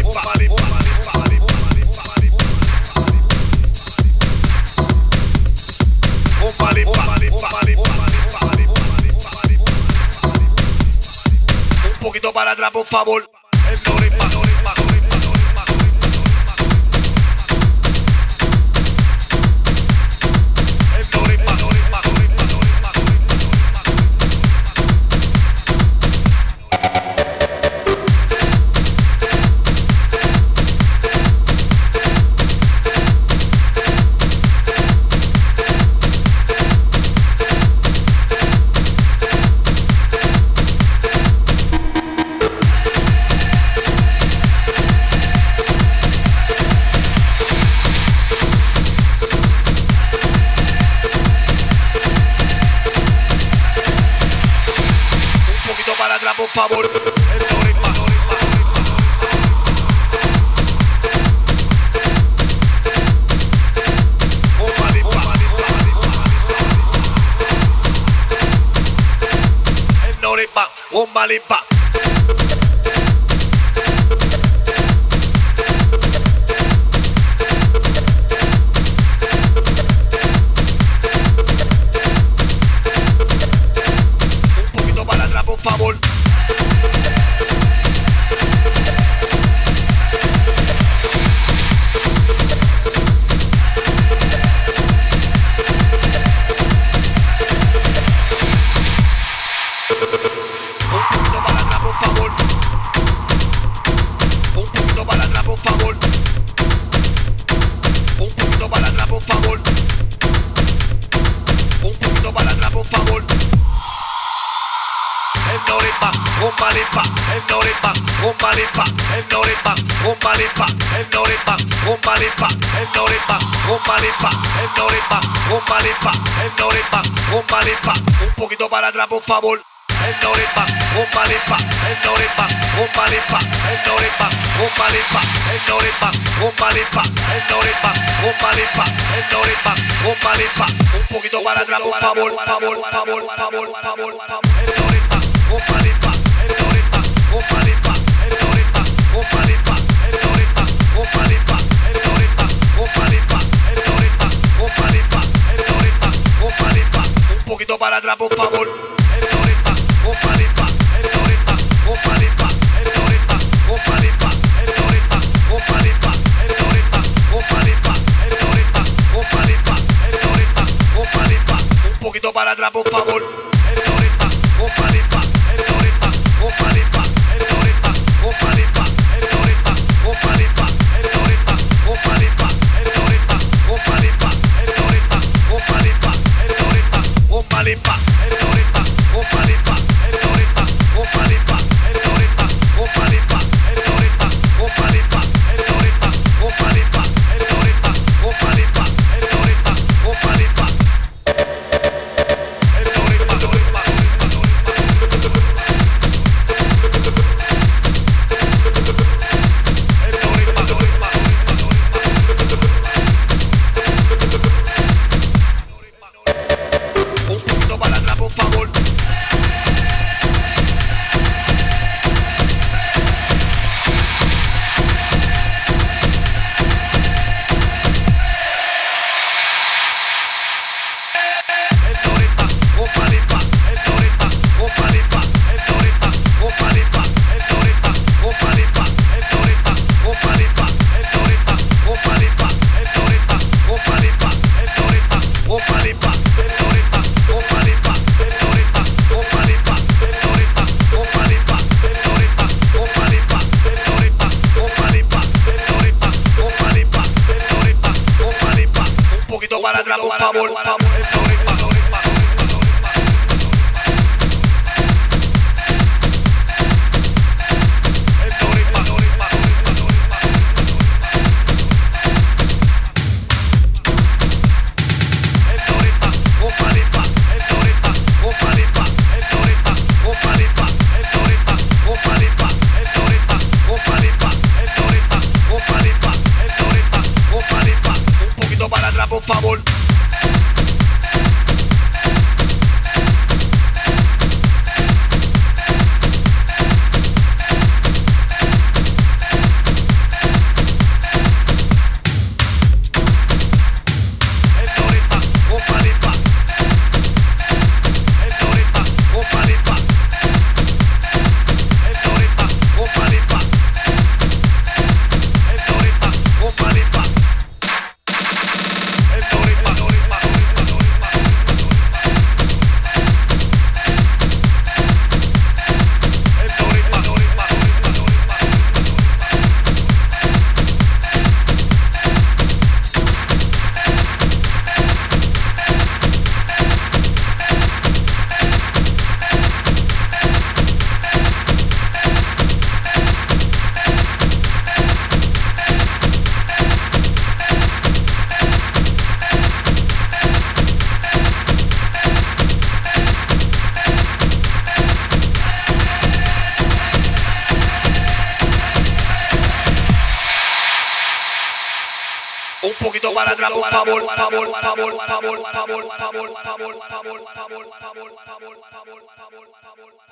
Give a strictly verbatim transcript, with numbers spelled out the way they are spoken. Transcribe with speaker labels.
Speaker 1: Un poquito para atrás, por favor. El Norimba, Norimba, Norimba, Norimba, el Norimba, Norimba, Norimba, Norimba, por favor. El Norimba, Norimba, el Norimba, un malimba. Un poquito para atrás, por favor. Un malimba, el Norimba, un malimba, el Norimba, un malimba, el Norimba, un malimba, el Norimba, un malimba, el Norimba, un malimba, el Norimba, un malimba. Un poquito para atrás, por favor. El Norimba, un malimba, el Norimba, un malimba, el Norimba, un malimba, el Norimba, un malimba, el Norimba, un malimba, el Norimba, un malimba. Un poquito para atrás, por favor, por favor, por favor, por favor, por favor, por favor. El Norimba, un malimba. El Norimba, un malimba, el Norimba, un malimba, el Norimba, un malimba, el Norimba, un malimba, el Norimba, un malimba, el Norimba, un malimba. Un poquito para atrás, por favor. El Norimba, un malimba, el Norimba, un malimba, el Norimba, un malimba, el Norimba, un malimba, el Norimba, un malimba, el Norimba, un malimba, el Norimba, un malimba. Un poquito para atrás, por favor. El Norimba, un malimba, el Norimba. Un malimba, el Norimba, un malimba, el Norimba, un malimba, el Norimba, un malimba, el Norimba, un malimba, el Norimba, un malimba, el Norimba, un malimba, el Norimba, un malimba, el Norimba, un malimba, el Norimba, un malimba, el Norimba, un malimba, el Norimba, un malimba, el Norimba, un malimba, el Norimba, un malimba. El Norimba, Norimba, un poquito para atrás, por favor. El Norimba, un malimba, el Norimba, un malimba, el Norimba, un malimba, el Norimba, un malimba, el Norimba, un malimba, el Norimba, un malimba, el Norimba, un malimba, el Norimba, un malimba, el Norimba, un malimba, el Norimba, un malimba, el Norimba, un malimba, el Norimba, un malimba, el Norimba, un malimba, el Norimba, un malimba, el Norimba, un malimba. Un poquito para atrás, por favor, por favor. El Norimba, Norimba, Norimba, Norimba. El Norimba, Norimba, Norimba, Norimba. El Norimba, un malimba, el Norimba, un malimba, el Norimba, un malimba, el Norimba, un malimba, el Norimba, un malimba, el Norimba, un malimba, el Norimba, un malimba. Un poquito para atrás, por favor. Un poquito para atrás, por favor, por favor, por favor, por favor, por favor, por favor, por favor, por favor, por favor, por favor, por favor, por favor, por favor.